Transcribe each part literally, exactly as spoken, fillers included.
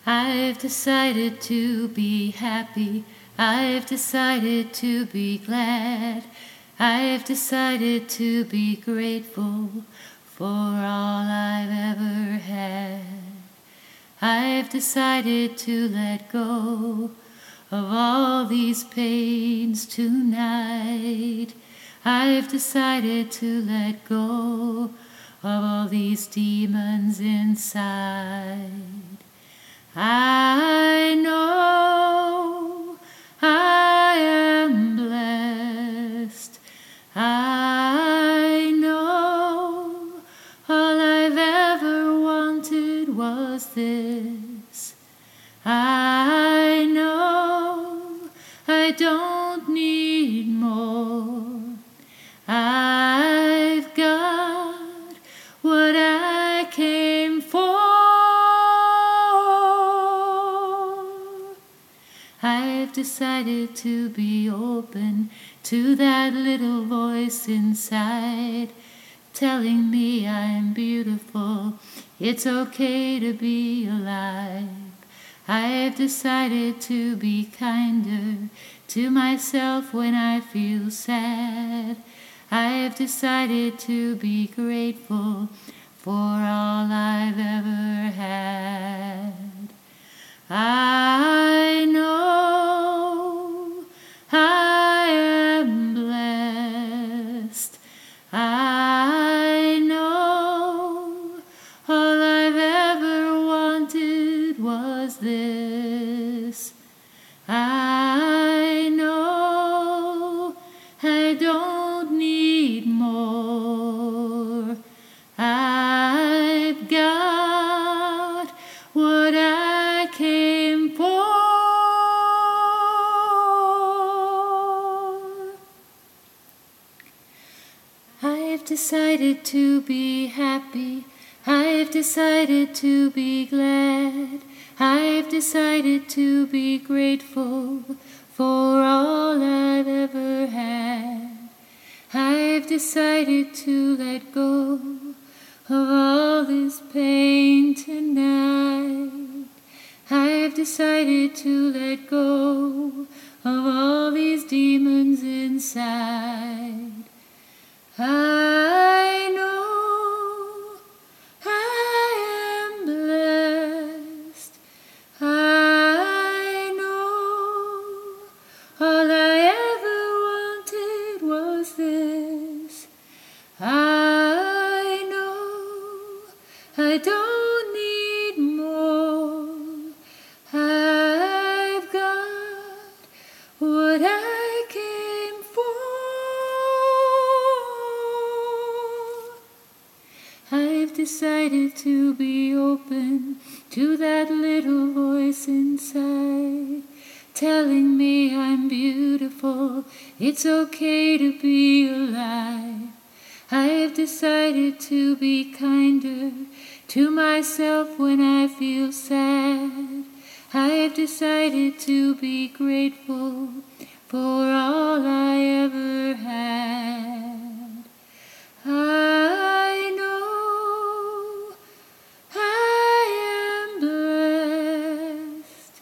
I've decided to be happy. I've decided to be glad. I've decided to be grateful for all I've ever had. I've decided to let go of all these pains tonight. I've decided to let go of all these demons inside. I know I am blessed. I know all I've ever wanted was this. I know I don't need more. I've got what I came for. I've decided to be open to that little voice inside telling me I'm beautiful. It's okay to be alive. I've decided to be kinder to myself when I feel sad. I've decided to be grateful for all I've ever had. I know I am blessed. I know all I've ever wanted was this. I know I don't need more. I've got what I came for. I've decided to be happy. I've decided to be glad. I've decided to be grateful for all I've ever had. I've decided to let go of all this pain tonight. I've decided to let go of all these demons inside. I know I am blessed. I know all I ever wanted was this. I know I don't need more. I've got what I came for. I've decided to be open to that little voice inside telling me I'm beautiful. It's okay to be alive. I've decided to be kinder to myself when I feel sad. I've decided to be grateful for all I ever had. I know I am blessed.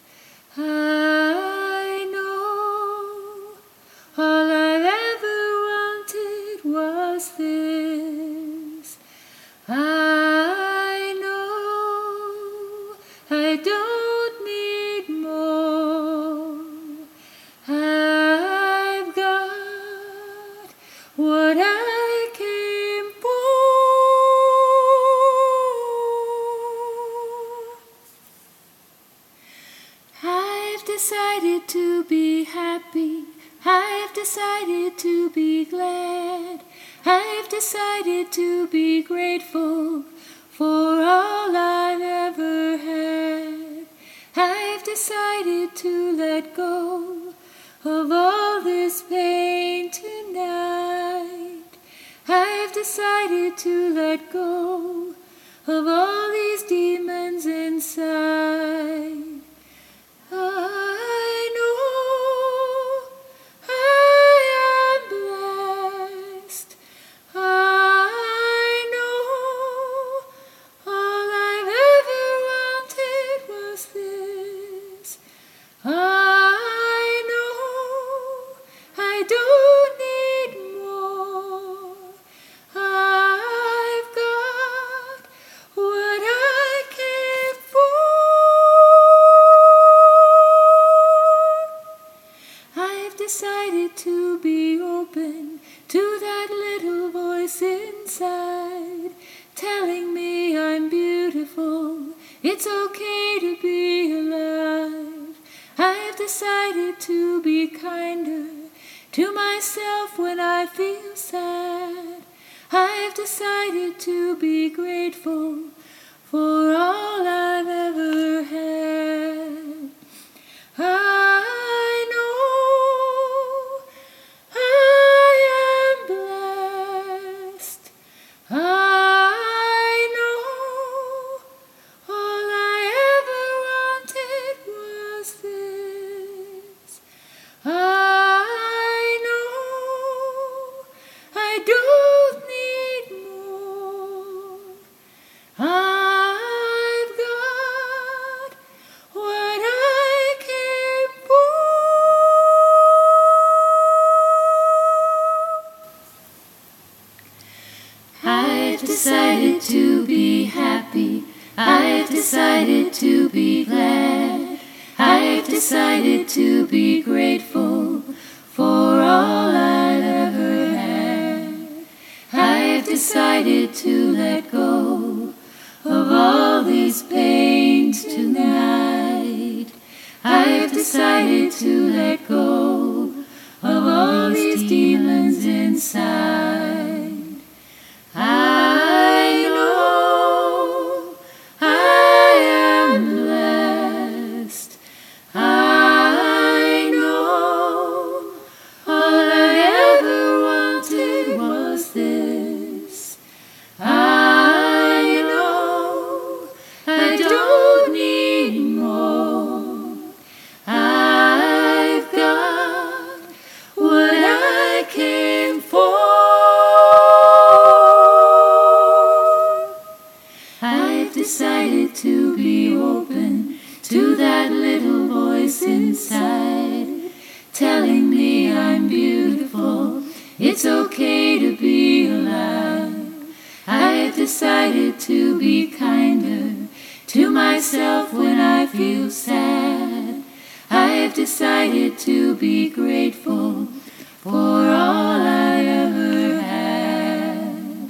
I know all I've ever wanted was this. I know I don't need more. I've got what I came for. I've decided to be happy. I've decided to be glad. I've decided to be grateful for all I've ever had. I've decided to let go of all this pain tonight. I've decided to let go of all these demons inside. I know I am blessed. I know all I've ever wanted was this. It's okay to be alive. I have decided to be kinder to myself when I feel sad. I have decided to be grateful for all I've ever had. I know I am blessed. I know all I ever wanted was this. I know I don't need more. I've got what I came for. I've decided to be happy. I've decided to be glad. I've decided to be grateful for all I've ever had. I've decided to let go of all these pains tonight. I've decided to let go of all these demons inside. I know I am blessed. I know all I ever wanted was this. I know I don't need more. I've got what I came for. I've decided to be open to that little voice inside, telling me I'm beautiful. It's okay to be alive. I've decided to be kinder to myself when I feel sad. I've decided to be grateful for all I ever had.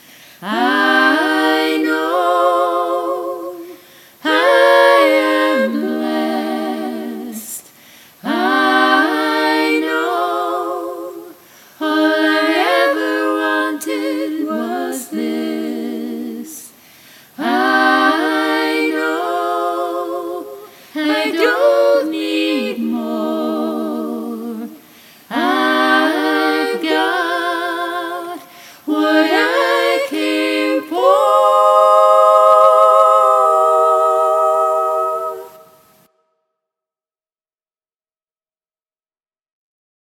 I know I am blessed. I know all I ever wanted was this. I know I don't need